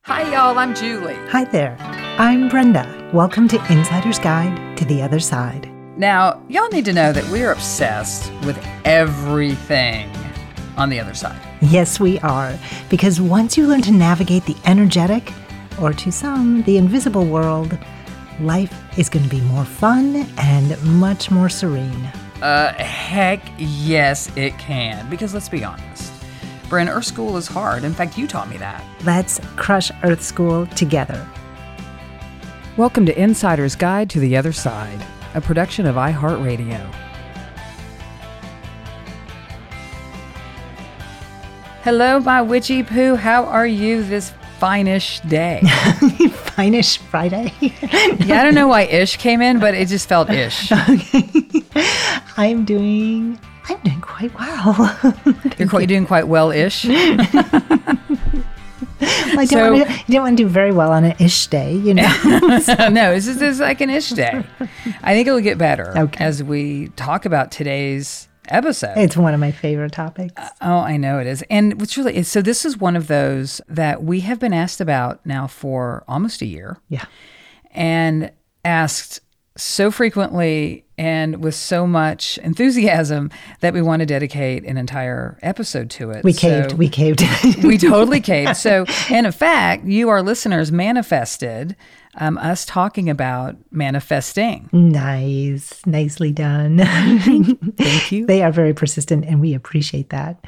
Hi, y'all. I'm Julie. Hi there. I'm Brenda. Welcome to Insider's Guide to the Other Side. Now, y'all need to know that we are obsessed with everything on the other side. Yes, we are. Because once you learn to navigate the energetic, or to some, the invisible world, life is going to be more fun and much more serene. Heck yes, it can. Because let's be honest, Bryn, Earth School is hard. In fact, you taught me that. Let's crush Earth School together. Welcome to Insider's Guide to the Other Side, a production of iHeartRadio. Hello, my witchy poo. How are you this fine-ish day? Fine-ish Friday? Yeah, I don't know why ish came in, but it just felt ish. Okay. I'm doing quite well. You're doing quite well-ish? Well, I didn't want to do very well on an ish day, you know. No, this is like an ish day. I think it'll get better as we talk about today's episode. It's one of my favorite topics. Oh, I know it is. And what's really is, so this is one of those that we have been asked about now for almost a year. Yeah. And asked so frequently and with so much enthusiasm that we want to dedicate an entire episode to it. We caved. We totally caved. So, and in fact, you, our listeners, manifested us talking about manifesting. Nice. Nicely done. Thank you. They are very persistent and we appreciate that.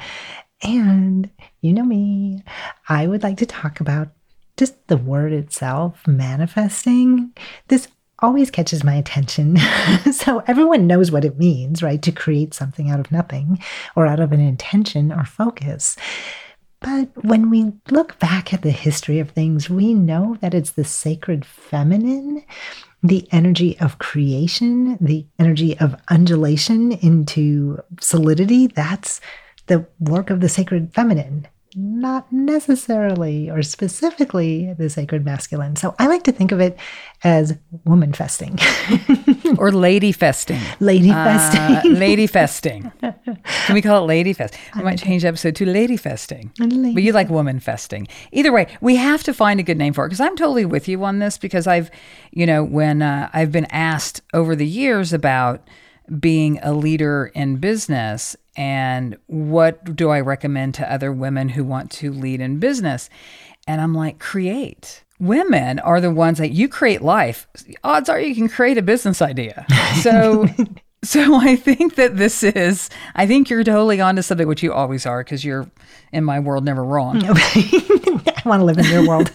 And you know me, I would like to talk about just the word itself, manifesting. This always catches my attention. So everyone knows what it means, right? To create something out of nothing or out of an intention or focus. But when we look back at the history of things, we know that it's the sacred feminine, the energy of creation, the energy of undulation into solidity. That's the work of the sacred feminine. Not necessarily or specifically the sacred masculine. So I like to think of it as woman festing. Or lady festing. Lady festing. Lady festing. Can we call it lady fest? We might change the episode to lady festing. But you like woman festing. Either way, we have to find a good name for it because I'm totally with you on this because when I've been asked over the years about being a leader in business and what do I recommend to other women who want to lead in business? And I'm like, create. Women are the ones that you create life. Odds are you can create a business idea. So I think that I think you're totally onto something, which you always are because you're in my world never wrong. Okay. I want to live in your world.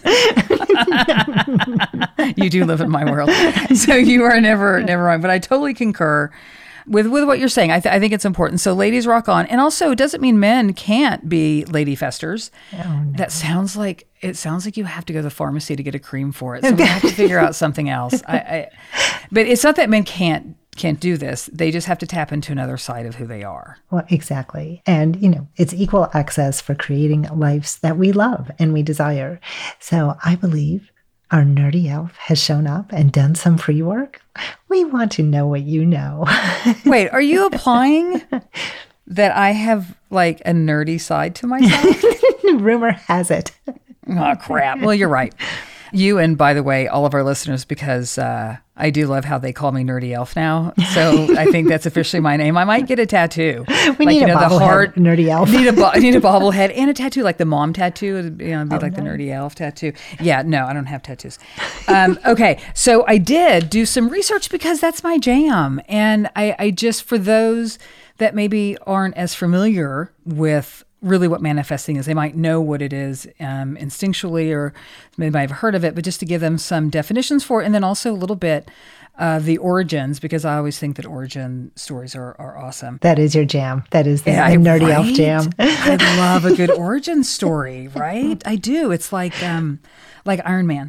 You do live in my world. So you are never wrong. But I totally concur with what you're saying. I think it's important. So ladies rock on. And also it doesn't mean men can't be lady festers. Oh, no. It sounds like you have to go to the pharmacy to get a cream for it. So we have to figure out something else. But it's not that men can't do this. They just have to tap into another side of who they are. Well, exactly. And, it's equal access for creating lives that we love and we desire. So I believe our nerdy elf has shown up and done some pre-work. We want to know what you know. Wait, are you implying that I have like a nerdy side to myself? Rumor has it. Oh, crap. Well, you're right. You and, by the way, all of our listeners, because I do love how they call me Nerdy Elf now. So I think that's officially my name. I might get a tattoo. We need a bobblehead, Nerdy Elf. Need a bobblehead and a tattoo, like the mom tattoo. It'd be like the Nerdy Elf tattoo. Yeah, no, I don't have tattoos. Okay, so I did do some research because that's my jam. And I just, for those that maybe aren't as familiar with really what manifesting is. They might know what it is instinctually, or they might have heard of it, but just to give them some definitions for it, and then also a little bit of the origins, because I always think that origin stories are awesome. That is your jam. That is the Nerdy Elf jam. I love a good origin story, right? I do. It's like Iron Man.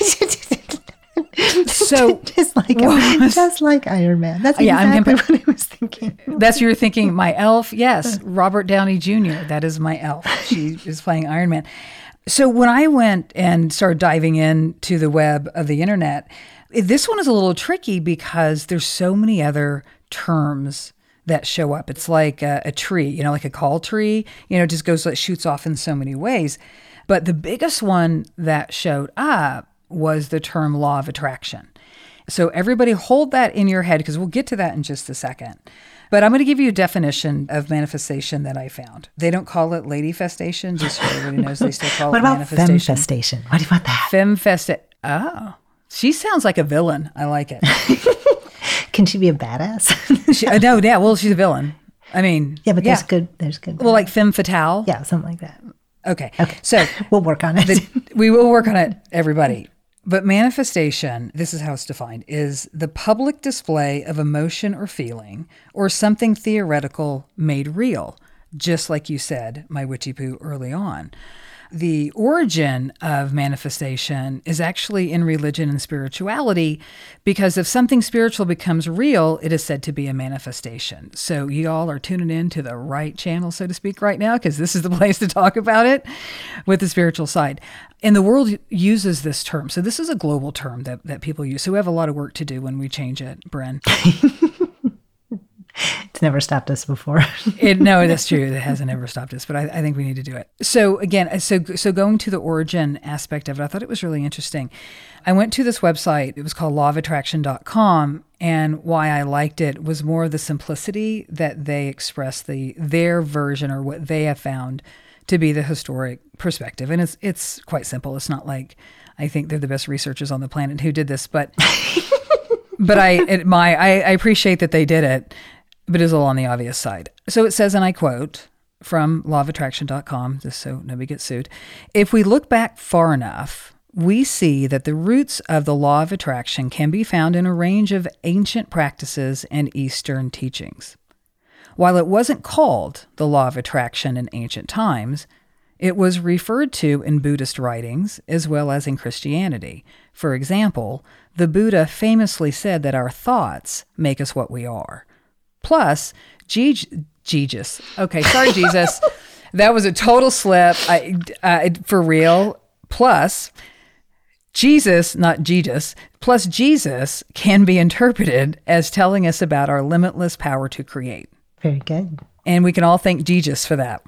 So just like Iron Man. That's exactly what I was thinking. That's what you were thinking. My elf, yes, Robert Downey Jr. That is my elf. She is playing Iron Man. So when I went and started diving into the web of the internet, this one is a little tricky because there's so many other terms that show up. It's like a tree, like a call tree. It just shoots off in so many ways. But the biggest one that showed up was the term law of attraction. So everybody hold that in your head because we'll get to that in just a second. But I'm going to give you a definition of manifestation that I found. They don't call it ladyfestation, just so everybody knows they still call it manifestation. What about femfestation? What about that? Femfestation. Oh, she sounds like a villain. I like it. Can she be a badass? No, yeah. Well, she's a villain. I mean, yeah, but there's good. There's good. Well, like femme fatale. Yeah, something like that. Okay. So we'll work on it. We will work on it, everybody. But manifestation, this is how it's defined, is the public display of emotion or feeling or something theoretical made real, just like you said, my witchy poo, early on. The origin of manifestation is actually in religion and spirituality, because if something spiritual becomes real, it is said to be a manifestation. So you all are tuning in to the right channel, so to speak, right now, because this is the place to talk about it with the spiritual side. And the world uses this term. So this is a global term that people use. So we have a lot of work to do when we change it, Bren. It's never stopped us before. No, that's true. It hasn't ever stopped us, but I think we need to do it. So again, so going to the origin aspect of it, I thought it was really interesting. I went to this website. It was called lawofattraction.com. And why I liked it was more of the simplicity that they express their version or what they have found to be the historic perspective. And it's quite simple. It's not like I think they're the best researchers on the planet who did this, but I appreciate that they did it. But it's all on the obvious side. So it says, and I quote from lawofattraction.com, just so nobody gets sued, if we look back far enough, we see that the roots of the law of attraction can be found in a range of ancient practices and Eastern teachings. While it wasn't called the law of attraction in ancient times, it was referred to in Buddhist writings as well as in Christianity. For example, the Buddha famously said that our thoughts make us what we are. Plus, Jesus. Okay, sorry, Jesus. That was a total slip. For real. Plus, Jesus, not Jesus, plus Jesus can be interpreted as telling us about our limitless power to create. Very good. And we can all thank Jesus for that.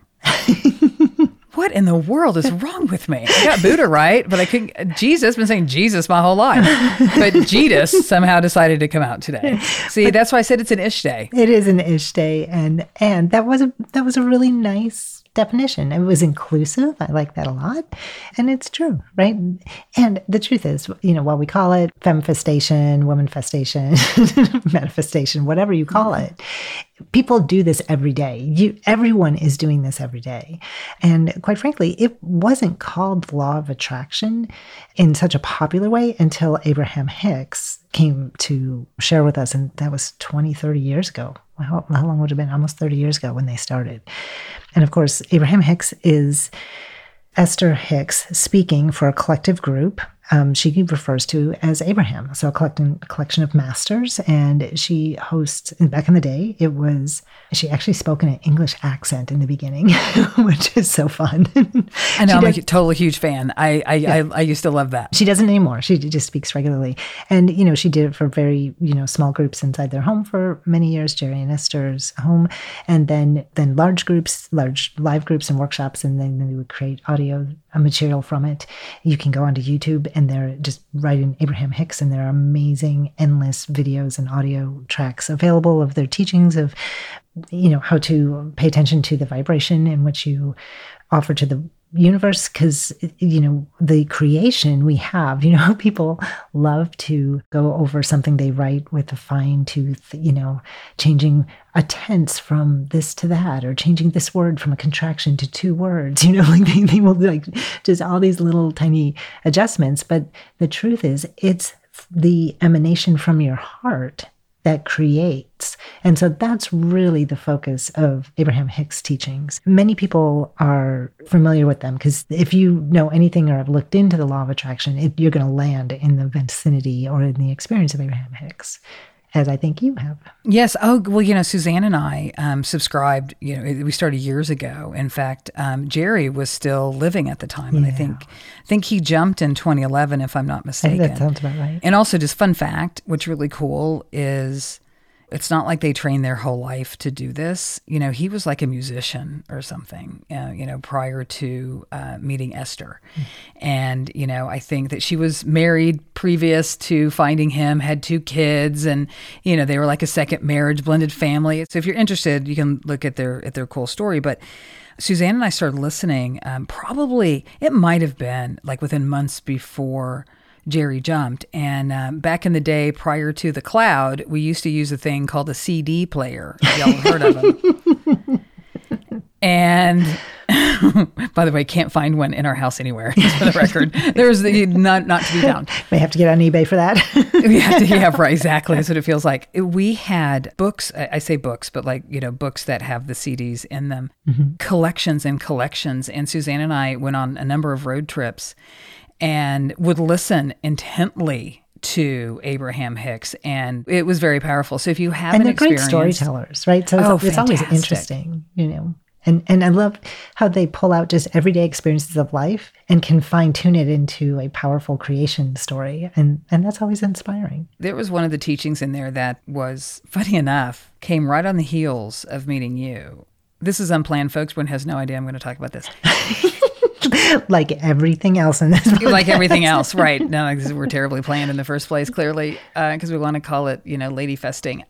What in the world is wrong with me? I got Buddha right, but I couldn't. Jesus, been saying Jesus my whole life. But Jesus somehow decided to come out today. See, that's why I said it's an ish day. It is an ish day. And that was a really nice definition. It was inclusive. I like that a lot. And it's true, right? And the truth is, while we call it femfestation, womanfestation, manifestation, whatever you call it, people do this every day. Everyone is doing this every day. And quite frankly, it wasn't called the law of attraction in such a popular way until Abraham Hicks came to share with us. And that was 20, 30 years ago. How long would it have been? Almost 30 years ago when they started. And of course, Abraham Hicks is Esther Hicks speaking for a collective group she refers to as Abraham. So a collection of masters. And she hosts, back in the day, she actually spoke in an English accent in the beginning, which is so fun. I know, I'm a totally huge fan. I used to love that. She doesn't anymore. She just speaks regularly. And, she did it for very, small groups inside their home for many years, Jerry and Esther's home. And then large groups, large live groups and workshops. And then they would create audio material from it. You can go onto YouTube and they're just write in Abraham Hicks, and there are amazing, endless videos and audio tracks available of their teachings of, how to pay attention to the vibration in which you offer to the universe. Because, the creation we have, people love to go over something they write with a fine tooth, changing a tense from this to that, or changing this word from a contraction to two words, they will just all these little tiny adjustments. But the truth is, it's the emanation from your heart that creates. And so that's really the focus of Abraham Hicks' teachings. Many people are familiar with them because if you know anything or have looked into the law of attraction, you're going to land in the vicinity or in the experience of Abraham Hicks, as I think you have. Yes. Oh, well, Suzanne and I subscribed, we started years ago. In fact, Jerry was still living at the time. And I think he jumped in 2011, if I'm not mistaken. I think that sounds about right. And also just fun fact, what's really cool is It's not like they trained their whole life to do this. He was like a musician or something, prior to meeting Esther. And, I think that she was married previous to finding him, had 2 kids, and, they were like a second marriage, blended family. So if you're interested, you can look at their cool story. But Suzanne and I started listening, probably, it might have been like within months before Jerry jumped. And back in the day, prior to the cloud, we used to use a thing called a CD player. Y'all have heard of them. And by the way, can't find one in our house anywhere, just for the record. There's not to be found. May have to get on eBay for that. We have to, yeah, right, exactly. That's what it feels like. We had books, I say books, but like, books that have the CDs in them, collections and collections. And Suzanne and I went on a number of road trips and would listen intently to Abraham Hicks, and it was very powerful. So if you have and they're great storytellers, right? So it's always interesting, And I love how they pull out just everyday experiences of life and can fine-tune it into a powerful creation story. And that's always inspiring. There was one of the teachings in there that was, funny enough, came right on the heels of meeting you. This is unplanned, folks. One has no idea I'm going to talk about this. Like everything else in this podcast. Like everything else, right. No, because we're terribly planned in the first place, clearly, because we want to call it, lady festing.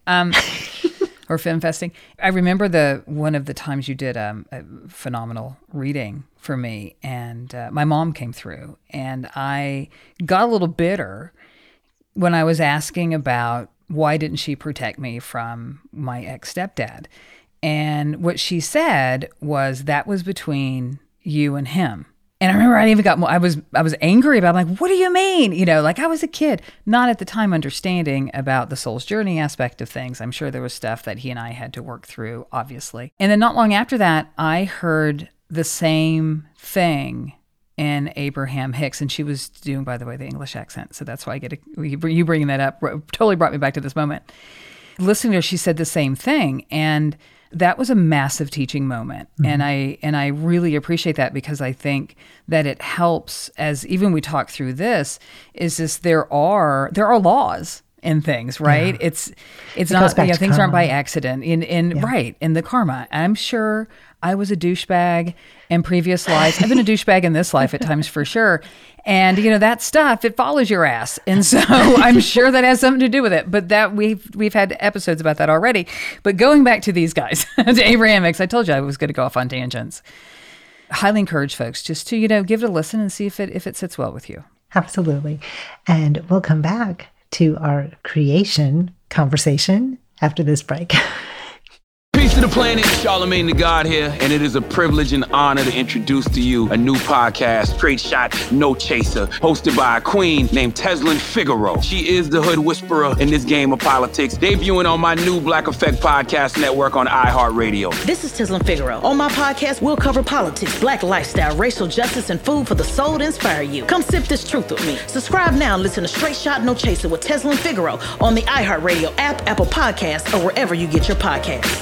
Or femme festing. I remember one of the times you did a phenomenal reading for me, and my mom came through, and I got a little bitter when I was asking about why didn't she protect me from my ex-stepdad. And what she said was that was between you and him. And I remember I even got more, I was angry about it. I'm like, what do you mean? Like I was a kid, not at the time understanding about the soul's journey aspect of things. I'm sure there was stuff that he and I had to work through, obviously. And then not long after that, I heard the same thing in Abraham Hicks. And she was doing, by the way, the English accent. So that's why you bringing that up totally brought me back to this moment. Listening to her, she said the same thing. And that was a massive teaching moment. And I really appreciate that, because I think that it helps, as even we talk through this, is this there are laws in things, right? Yeah. It's not, things aren't by accident right, in the karma. I'm sure I was a douchebag in previous lives. I've been a douchebag in this life at times for sure. And that stuff, it follows your ass. And so I'm sure that has something to do with it. But that we've had episodes about that already. But going back to these guys, to Abraham Hicks, I told you I was going to go off on tangents. Highly encourage folks just to, give it a listen and see if it sits well with you. Absolutely. And we'll come back to our creation conversation after this break. Peace to the planet, Charlemagne the God here, and it is a privilege and honor to introduce to you a new podcast, Straight Shot, No Chaser, hosted by a queen named Teslin Figaro. She is the hood whisperer in this game of politics, debuting on my new Black Effect podcast network on iHeartRadio. This is Teslin Figaro. On my podcast, we'll cover politics, black lifestyle, racial justice, and food for the soul to inspire you. Come sip this truth with me. Subscribe now and listen to Straight Shot, No Chaser with Teslin Figaro on the iHeartRadio app, Apple Podcasts, or wherever you get your podcasts.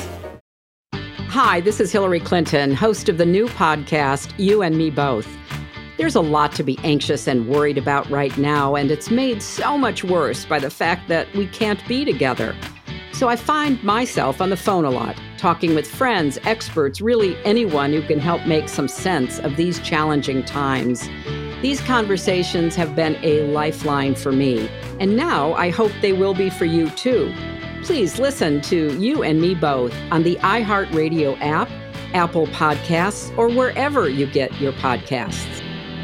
Hi, this is Hillary Clinton, host of the new podcast, You and Me Both. There's a lot to be anxious and worried about right now, and it's made so much worse by the fact that we can't be together. So I find myself on the phone a lot, talking with friends, experts, really anyone who can help make some sense of these challenging times. These conversations have been a lifeline for me, and now I hope they will be for you too. Please listen to You and Me Both on the iHeartRadio app, Apple Podcasts, or wherever you get your podcasts.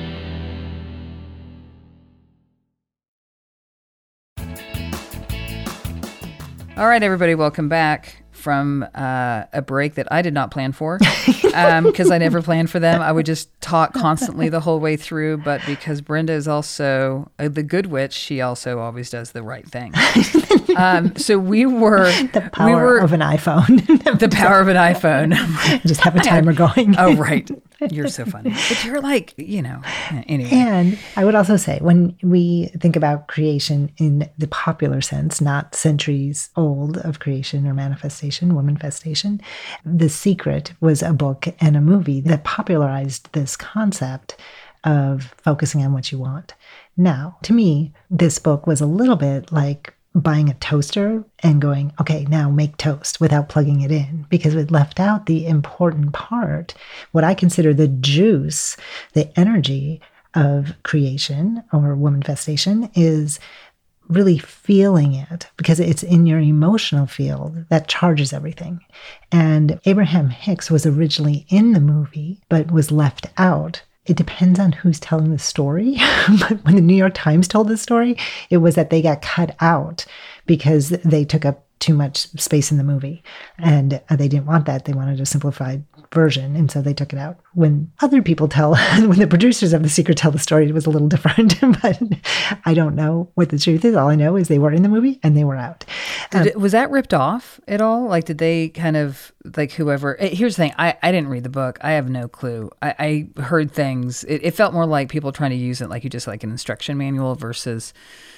All right, everybody, welcome back from a break that I did not plan for, because I never planned for them. I would just talk constantly the whole way through, but because Brenda is also the good witch, she also always does the right thing. So we were... The power of an iPhone. The power of an iPhone. Just have a timer going. Oh, right. You're so funny. But you're like, anyway. And I would also say, when we think about creation in the popular sense, not centuries old of creation or manifestation, womanfestation, The Secret was a book and a movie that popularized this concept of focusing on what you want. Now, to me, this book was a little bit like buying a toaster and going, okay, now make toast without plugging it in, because it left out the important part, what I consider the juice, the energy of creation or womanifestation is really feeling it, because it's in your emotional field that charges everything. And Abraham Hicks was originally in the movie, but was left out. It depends on who's telling the story. But when the New York Times told the story, it was that they got cut out because they took up too much space in the movie. And they didn't want that. They wanted a simplified version. And so they took it out. When other people when the producers of The Secret tell the story, it was a little different. But I don't know what the truth is. All I know is they were in the movie and they were out. Was that ripped off at all? Like, did they kind of, like, whoever... Here's the thing. I didn't read the book. I have no clue. I heard things. It felt more like people trying to use it like you just like an instruction manual versus...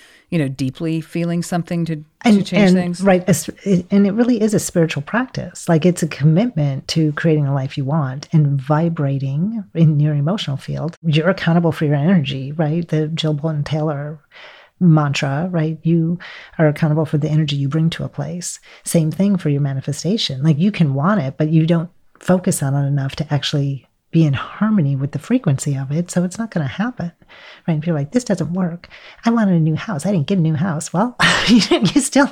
deeply feeling something to change things. Right. And it really is a spiritual practice. Like, it's a commitment to creating a life you want and vibrating in your emotional field. You're accountable for your energy, right? The Jill Boynton Taylor mantra, right? You are accountable for the energy you bring to a place. Same thing for your manifestation. Like, you can want it, but you don't focus on it enough to actually be in harmony with the frequency of it. So it's not going to happen, right? And people are like, this doesn't work. I wanted a new house. I didn't get a new house. Well, you still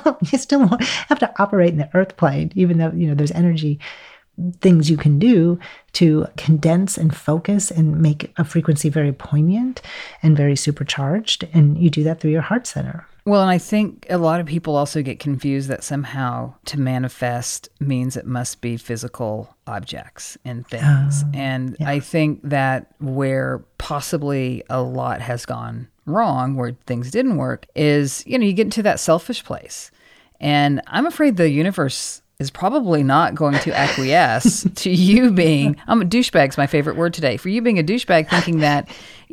have to operate in the earth plane, even though, there's energy things you can do to condense and focus and make a frequency very poignant and very supercharged. And you do that through your heart center. Well, and I think a lot of people also get confused that somehow to manifest means it must be physical objects and things. And I think that where possibly a lot has gone wrong, where things didn't work, is, you get into that selfish place. And I'm afraid the universe is probably not going to acquiesce to you being, a douchebag's my favorite word today, for you being a douchebag thinking that,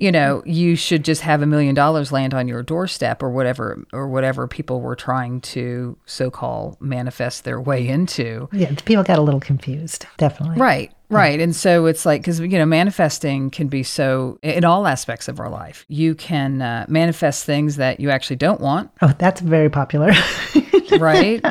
you should just have $1 million land on your doorstep or whatever people were trying to so-called manifest their way into. Yeah, people got a little confused, definitely. Right. And so it's like, because, manifesting can be so in all aspects of our life. You can manifest things that you actually don't want. Oh, that's very popular. Right.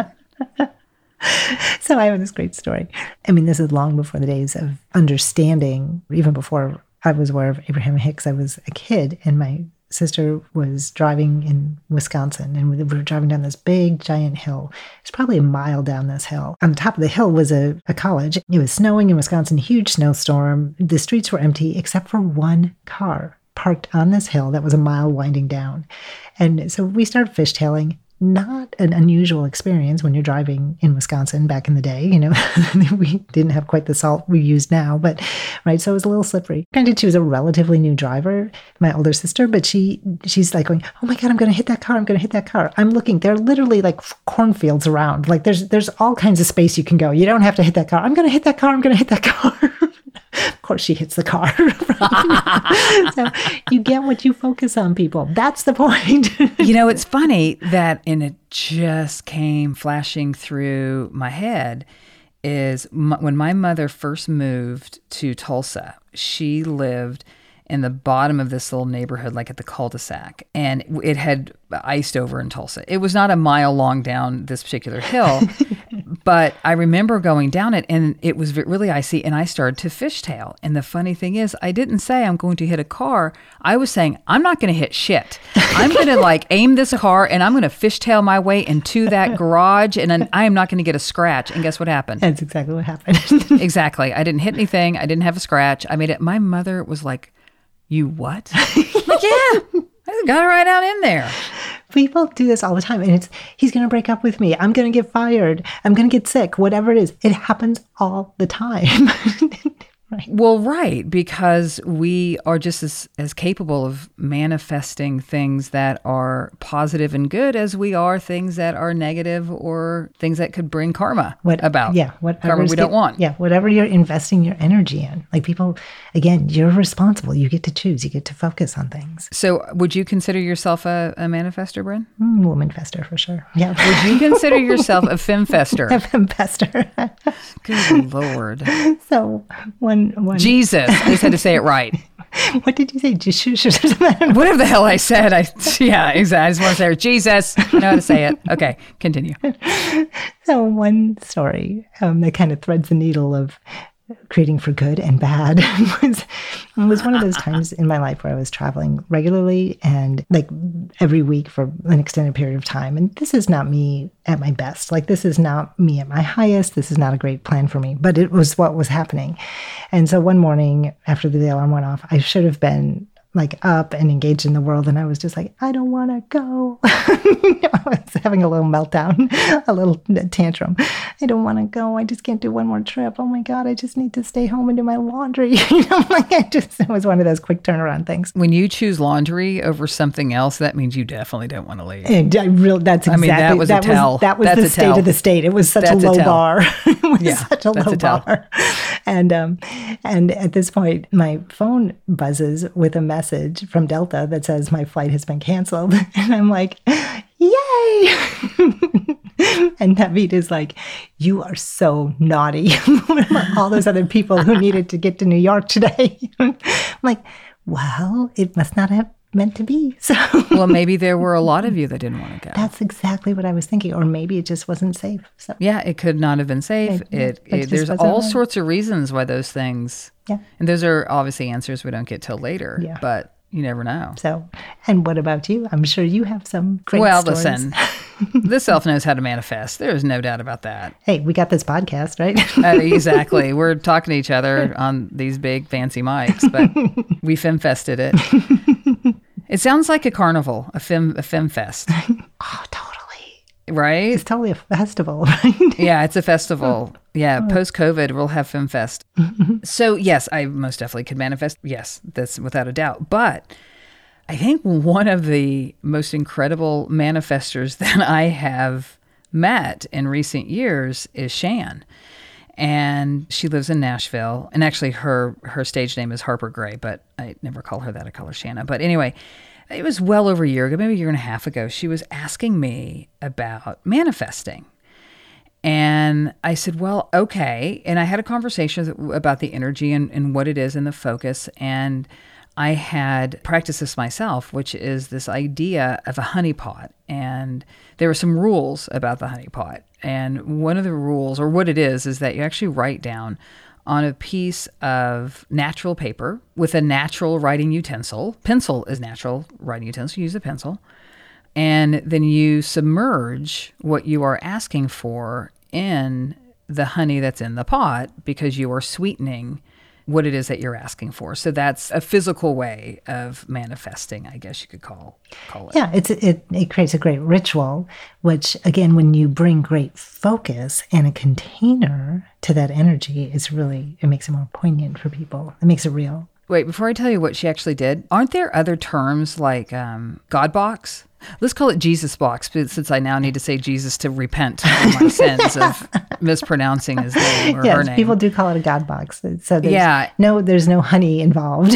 So I have this great story. I mean, this is long before the days of understanding, even before I was aware of Abraham Hicks. I was a kid, and my sister was driving in Wisconsin, and we were driving down this big, giant hill. It's probably a mile down this hill. On the top of the hill was a college. It was snowing in Wisconsin, huge snowstorm. The streets were empty except for one car parked on this hill that was a mile winding down. And so we started fishtailing. Not an unusual experience when you're driving in Wisconsin back in the day. We didn't have quite the salt we use now, but right. So it was a little slippery. Granted, she was a relatively new driver, my older sister, but she's like going, oh my God, I'm going to hit that car. I'm going to hit that car. I'm looking, there are literally like cornfields around. Like there's all kinds of space you can go. You don't have to hit that car. I'm going to hit that car. I'm going to hit that car. Of course, she hits the car. So you get what you focus on, people. That's the point. It's funny that, and it just came flashing through my head, is when my mother first moved to Tulsa, she lived in the bottom of this little neighborhood, like at the cul-de-sac, and it had iced over in Tulsa. It was not a mile long down this particular hill, but I remember going down it, and it was really icy, and I started to fishtail. And the funny thing is, I didn't say I'm going to hit a car. I was saying, I'm not going to hit shit. I'm going to aim this car, and I'm going to fishtail my way into that garage, and then I am not going to get a scratch. And guess what happened? That's exactly what happened. Exactly. I didn't hit anything. I didn't have a scratch. I made it. My mother was like, you what? Like, yeah, I got it right out in there. People do this all the time. And he's going to break up with me. I'm going to get fired. I'm going to get sick. Whatever it is, it happens all the time. Right. Well, right, because we are just as capable of manifesting things that are positive and good as we are things that are negative or things that could bring karma about. Yeah, karma we don't want. Yeah, whatever you're investing your energy in. Like people, again, you're responsible. You get to choose. You get to focus on things. So would you consider yourself a manifester, Bryn? Womanfester for sure. Yeah. Would you consider yourself a femfester? A femfester. Good Lord. So one Jesus, I just had to say it right. What did you say? Jesus or something? Whatever the hell I said. Yeah, exactly. I just want to say Jesus. I know how to say it. Okay, continue. So one story that kind of threads the needle of creating for good and bad was one of those times in my life where I was traveling regularly and like every week for an extended period of time. And this is not me at my best. Like, this is not me at my highest. This is not a great plan for me, but it was what was happening. And so one morning after the alarm went off, I should have been like up and engaged in the world. And I was just like, I don't want to go. I was having a little meltdown, a little tantrum. I don't want to go. I just can't do one more trip. Oh my God, I just need to stay home and do my laundry. It was one of those quick turnaround things. When you choose laundry over something else, that means you definitely don't want to leave. And that was a tell. That was the state of the state. It was such a low bar. It was such a low bar. And at this point, my phone buzzes with a message from Delta that says my flight has been canceled. And I'm like, yay! And Naveed is like, you are so naughty. All those other people who needed to get to New York today. I'm like, well, it must not have meant to be. So well, maybe there were a lot of you that didn't want to go. That's exactly what I was thinking. Or maybe it just wasn't safe. So yeah, it could not have been safe. There's all sorts of reasons why those things. Yeah. And those are obviously answers we don't get till later. Yeah. But you never know. So, and what about you? I'm sure you have some great stories. Listen, this self knows how to manifest. There's no doubt about that. Hey, we got this podcast, right? Exactly. We're talking to each other on these big fancy mics, but we femfested it. It sounds like a carnival, a femfest. Oh, totally. Right? It's totally a festival, right? Yeah, it's a festival. Yeah, post-COVID, we'll have FemFest. So, yes, I most definitely could manifest. Yes, that's without a doubt. But I think one of the most incredible manifestors that I have met in recent years is Shan. And she lives in Nashville. And actually, her stage name is Harper Gray, but I never call her that. I call her Shanna. But anyway, it was well over a year ago, maybe a year and a half ago, she was asking me about manifesting. And I said, well, okay. And I had a conversation about the energy and what it is and the focus. And I had practiced this myself, which is this idea of a honeypot. And there were some rules about the honeypot. And one of the rules, or what it is that you actually write down on a piece of natural paper with a natural writing utensil. Pencil is natural writing utensil. You use a pencil. And then you submerge what you are asking for in the honey that's in the pot because you are sweetening what it is that you're asking for. So that's a physical way of manifesting, I guess you could call it. Yeah, it creates a great ritual, which again, when you bring great focus and a container to that energy, it makes it more poignant for people. It makes it real. Wait, before I tell you what she actually did, aren't there other terms like God box? Let's call it Jesus box, since I now need to say Jesus to repent for my sins of mispronouncing his name or her name. People do call it a God box. So there's no honey involved,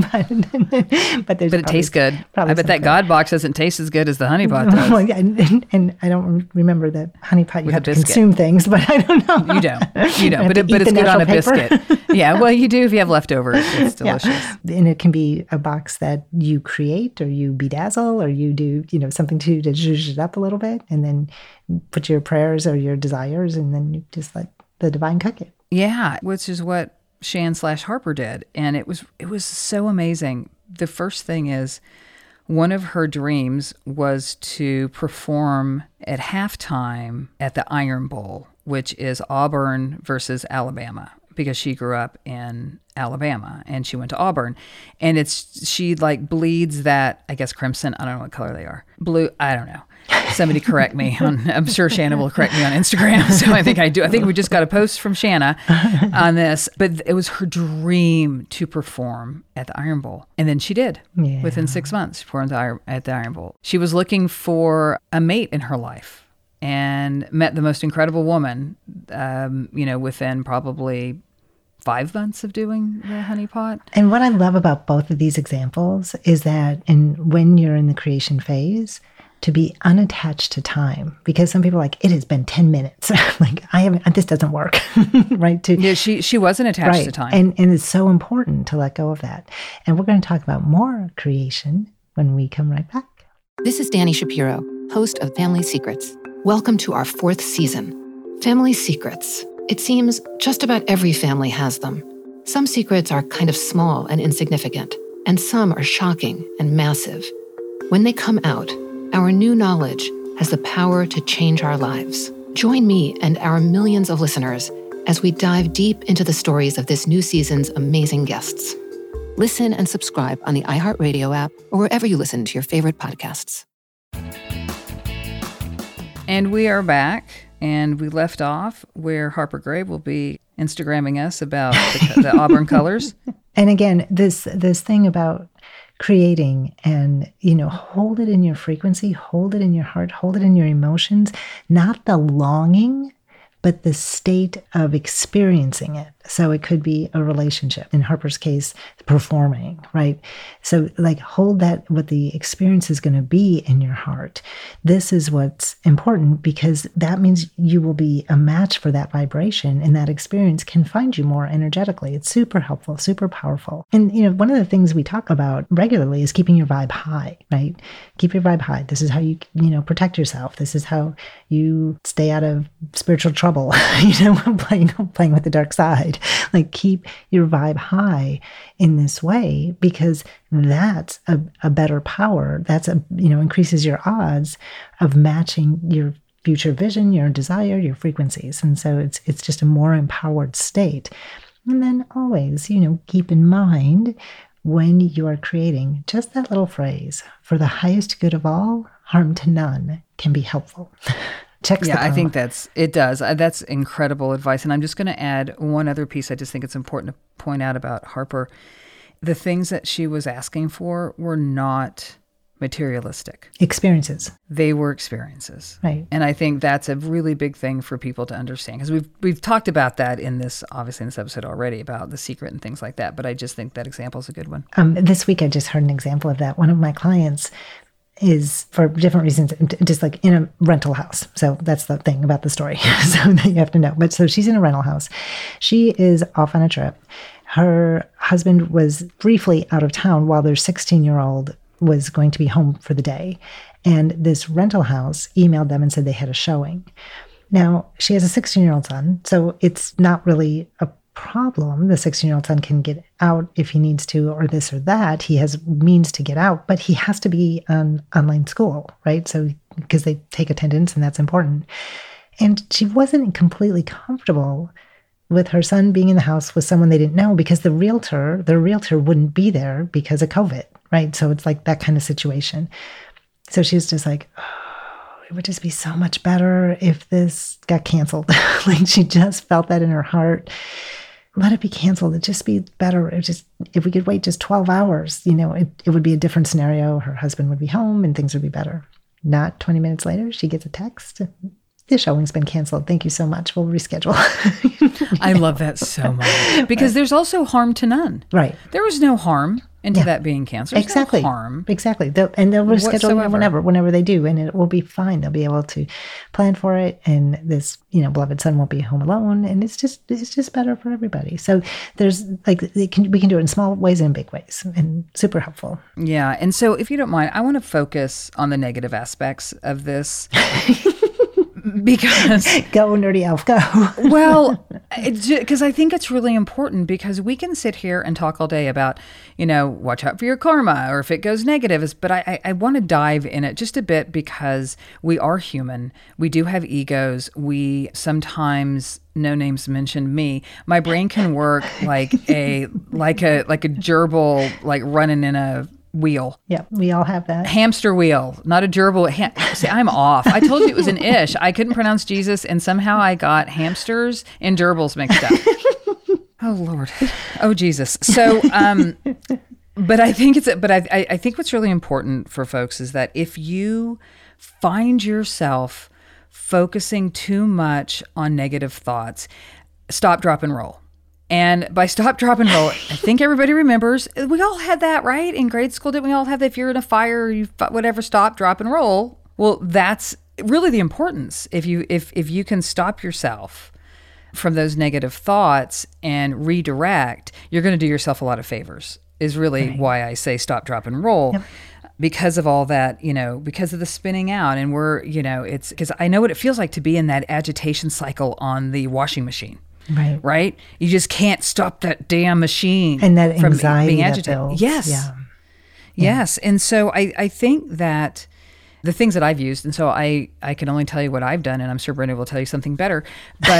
but it tastes good. I bet that God box doesn't taste as good as the honey pot does. Well, and I don't remember that honey pot you have to consume things, but I don't know. You don't, but it's good on a biscuit. Yeah, well, you do if you have leftovers. It's delicious. Yeah. And it can be a box that you create or you bedazzle or you do something to zhuzh it up a little bit and then put your prayers or your desires and then you just let the divine cook it. Yeah, which is what Shan/Harper did. And it was so amazing. The first thing is one of her dreams was to perform at halftime at the Iron Bowl, which is Auburn versus Alabama, because she grew up in Alabama and she went to Auburn. And she bleeds that, I guess, crimson. I don't know what color they are. Blue. I don't know. Somebody correct me. I'm sure Shanna will correct me on Instagram. So I think I do. I think we just got a post from Shanna on this. But it was her dream to perform at the Iron Bowl. And then she did. Yeah. Within 6 months, she performed at the Iron Bowl. She was looking for a mate in her life and met the most incredible woman, within probably 5 months of doing the honey pot. And what I love about both of these examples is that when you're in the creation phase, to be unattached to time, because some people are like, it has been 10 minutes. Like, this doesn't work, right? Yeah, she wasn't attached to time. And it's so important to let go of that. And we're going to talk about more creation when we come right back. This is Dani Shapiro, host of Family Secrets. Welcome to our 4th season. Family secrets. It seems just about every family has them. Some secrets are kind of small and insignificant, and some are shocking and massive. When they come out, our new knowledge has the power to change our lives. Join me and our millions of listeners as we dive deep into the stories of this new season's amazing guests. Listen and subscribe on the iHeartRadio app or wherever you listen to your favorite podcasts. And we are back, and we left off where Harper Gray will be Instagramming us about the Auburn colors. And again, this thing about creating and, hold it in your frequency, hold it in your heart, hold it in your emotions, not the longing, but the state of experiencing it. So it could be a relationship. In Harper's case, performing, right? So like hold that, what the experience is going to be in your heart. This is what's important, because that means you will be a match for that vibration, and that experience can find you more energetically. It's super helpful, super powerful. And, one of the things we talk about regularly is keeping your vibe high, right? Keep your vibe high. This is how you, protect yourself. This is how you stay out of spiritual trouble, playing with the dark side. Like, keep your vibe high in this way, because that's a better power. That's increases your odds of matching your future vision, your desire, your frequencies. And so it's just a more empowered state. And then always, keep in mind when you are creating, just that little phrase, for the highest good of all, harm to none, can be helpful. I think it does. That's incredible advice. And I'm just going to add one other piece. I just think it's important to point out about Harper. The things that she was asking for were not materialistic experiences. They were experiences. Right. And I think that's a really big thing for people to understand, because we've talked about that in this episode already, about The Secret and things like that. But I just think that example is a good one. This week, I just heard an example of that. One of my clients is, for different reasons, just like in a rental house. So that's the thing about the story. So that you have to know. But so she's in a rental house. She is off on a trip. Her husband was briefly out of town while their 16-year-old was going to be home for the day. And this rental house emailed them and said they had a showing. Now, she has a 16-year-old son, so it's not really a problem. The 16-year-old son can get out if he needs to, or this or that. He has means to get out, but he has to be on online school, right? So, because they take attendance, and that's important. And she wasn't completely comfortable with her son being in the house with someone they didn't know, because their realtor wouldn't be there because of COVID, right? So it's like that kind of situation. So she's just like, oh, it would just be so much better if this got canceled. Like, she just felt that in her heart. Let it be canceled. It'd just be better. If we could wait just 12 hours, it would be a different scenario. Her husband would be home and things would be better. Not 20 minutes later, she gets a text. The showing's been canceled. Thank you so much. We'll reschedule. I love that so much, because there's also harm to none. Right. There was no harm into that being canceled. There's exactly. no harm. Exactly. And they'll reschedule whenever they do, and it will be fine. They'll be able to plan for it, and this, beloved son won't be home alone, and it's just better for everybody. So there's we can do it in small ways and in big ways, and super helpful. Yeah. And so, if you don't mind, I want to focus on the negative aspects of this. Because go nerdy elf, go. Well, because I think it's really important, because we can sit here and talk all day about, watch out for your karma, or if it goes negative. But I want to dive in it just a bit, because we are human. We do have egos. We sometimes, no names mentioned, my brain can work like a gerbil, like running in a wheel. Yeah, we all have that. Hamster wheel, not a gerbil. See, I'm off. I told you it was an ish. I couldn't pronounce Jesus, and somehow I got hamsters and gerbils mixed up. Oh, Lord. Oh, Jesus. So, but I think I think what's really important for folks is that if you find yourself focusing too much on negative thoughts, stop, drop, and roll. And by stop, drop, and roll, I think everybody remembers, we all had that, right? In grade school, didn't we all have that? If you're in a fire, or whatever, stop, drop, and roll. Well, that's really the importance. If you can stop yourself from those negative thoughts and redirect, you're going to do yourself a lot of favors, is really why I say stop, drop, and roll. Yep. Because of all that, because of the spinning out. And it's because I know what it feels like to be in that agitation cycle on the washing machine. Right? You just can't stop that damn machine. And that from anxiety being agitated. that builds. Yes. Yeah. Yes. And so I think that the things that I've used, and so I can only tell you what I've done, and I'm sure Brenda will tell you something better, but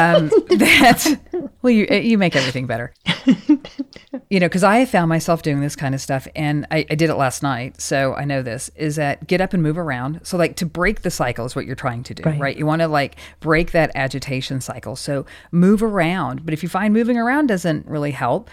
you make everything better. Because I have found myself doing this kind of stuff, and I did it last night, so I know this, is that get up and move around. So like to break the cycle is what you're trying to do, right? You want to like break that agitation cycle. So move around. But if you find moving around doesn't really help,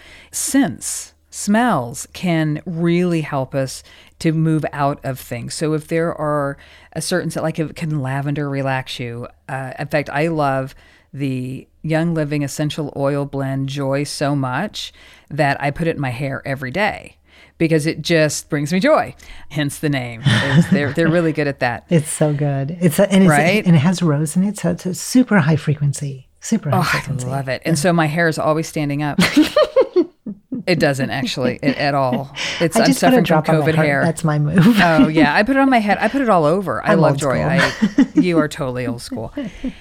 smells can really help us to move out of things. So if there are a certain, can lavender relax you? In fact, I love the Young Living Essential Oil Blend Joy so much that I put it in my hair every day because it just brings me joy. Hence the name. They're really good at that. It's so good. And it has rose in it, so it's a super high frequency. Super high frequency. I love it. And so my hair is always standing up. It doesn't actually at all. I'm suffering from COVID hair. That's my move. Oh yeah, I put it on my head. I put it all over. I love joy. You are totally old school.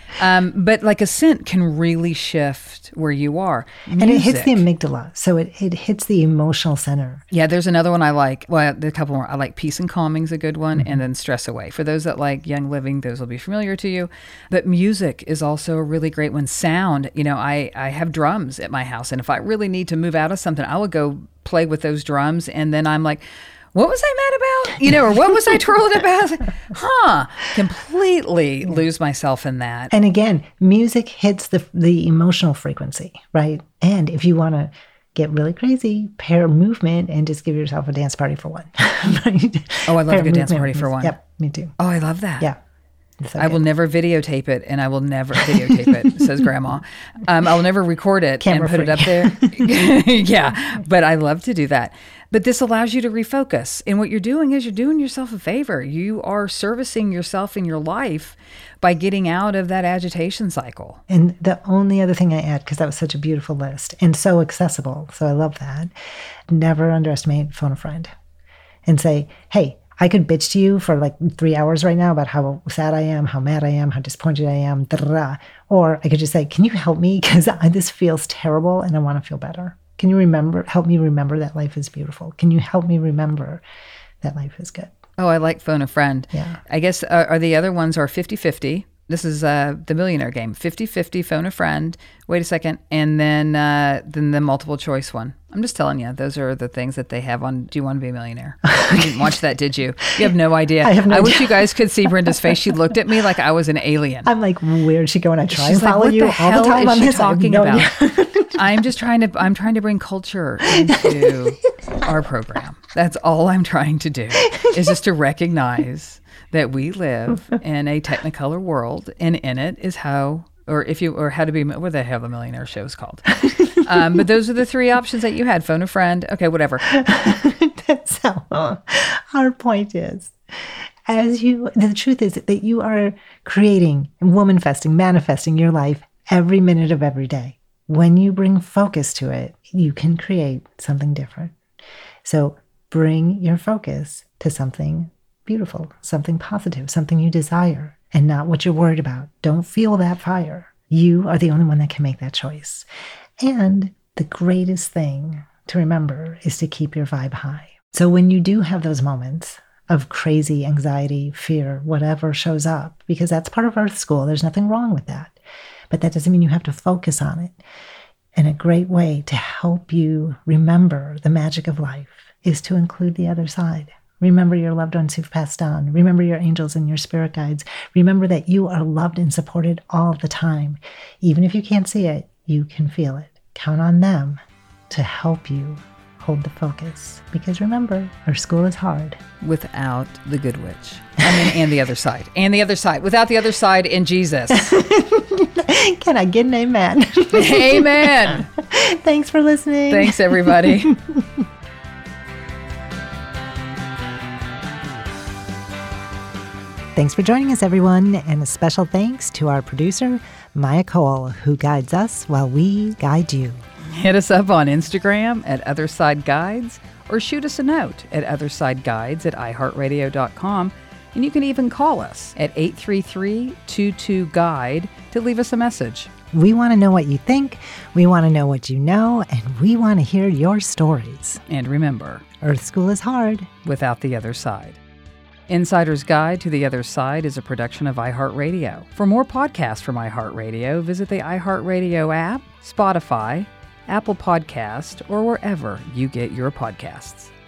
But like a scent can really shift where you are. And it hits the amygdala, so it hits the emotional center. Yeah, there's another one I like. Well, there's a couple more. I like Peace and Calming's a good one, and then Stress Away. For those that like Young Living, those will be familiar to you. But music is also a really great one. Sound. I have drums at my house, and if I really need to move out of something, I would go play with those drums, and then I'm like, what was I mad about? Or what was I twirling about? Completely lose myself in that. And again, music hits the emotional frequency, right? And if you want to get really crazy, pair movement and just give yourself a dance party for one. Right? Oh, I love a good dance party for one. Yep, me too. Oh, I love that. Yeah. I will never videotape it, and I will never videotape it, says Grandma. I will never record it and put it up there. Yeah, but I love to do that. But this allows you to refocus. And what you're doing is you're doing yourself a favor. You are servicing yourself in your life by getting out of that agitation cycle. And the only other thing I add, because that was such a beautiful list and so accessible, so I love that, never underestimate phone a friend and say, hey, I could bitch to you for like 3 hours right now about how sad I am, how mad I am, how disappointed I am, or I could just say, can you help me? Because this feels terrible and I want to feel better. Can you help me remember that life is beautiful? Can you help me remember that life is good? Oh, I like phone a friend. Yeah. I guess are the other ones are 50-50. This is the millionaire game. 50-50, phone a friend. Wait a second. And then the multiple choice one. I'm just telling you, those are the things that they have on Do You Want to Be a Millionaire? You didn't watch that, did you? You have no idea. I wish you guys could see Brenda's face. She looked at me like I was an alien. I'm like, where'd she go? And I try and follow like, you all the time on this. Talking about? I'm trying to bring culture into our program. That's all I'm trying to do, is just to recognize that we live in a Technicolor world, and in it is how to be, what the hell the millionaire show is called. But those are the three options that you had. Phone a friend. Okay, whatever. That's how our point is. The truth is that you are creating, manifesting your life every minute of every day. When you bring focus to it, you can create something different. So bring your focus to something beautiful, something positive, something you desire, and not what you're worried about. Don't feel that fire. You are the only one that can make that choice. And the greatest thing to remember is to keep your vibe high. So when you do have those moments of crazy anxiety, fear, whatever shows up, because that's part of Earth School, there's nothing wrong with that. But that doesn't mean you have to focus on it. And a great way to help you remember the magic of life is to include the other side. Remember your loved ones who've passed on. Remember your angels and your spirit guides. Remember that you are loved and supported all the time. Even if you can't see it, you can feel it. Count on them to help you hold the focus. Because remember, our school is hard. Without the good witch. And the other side. And the other side. Without the other side in Jesus. Can I get an amen? Amen. Thanks for listening. Thanks, everybody. Thanks for joining us, everyone, and a special thanks to our producer, Maya Cole, who guides us while we guide you. Hit us up on Instagram at OthersideGuides or shoot us a note at OthersideGuides@iHeartRadio.com. And you can even call us at 833-22-GUIDE to leave us a message. We want to know what you think, we want to know what you know, and we want to hear your stories. And remember, Earth School is hard without the other side. Insider's Guide to the Other Side is a production of iHeartRadio. For more podcasts from iHeartRadio, visit the iHeartRadio app, Spotify, Apple Podcast, or wherever you get your podcasts.